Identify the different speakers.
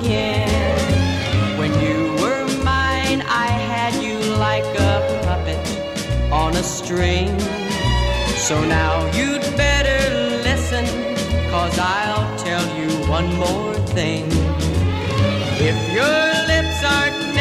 Speaker 1: again. When you were mine, I had you like a puppet on a string. So now you'd better listen, 'cause I'll tell you one more thing. If your lips aren't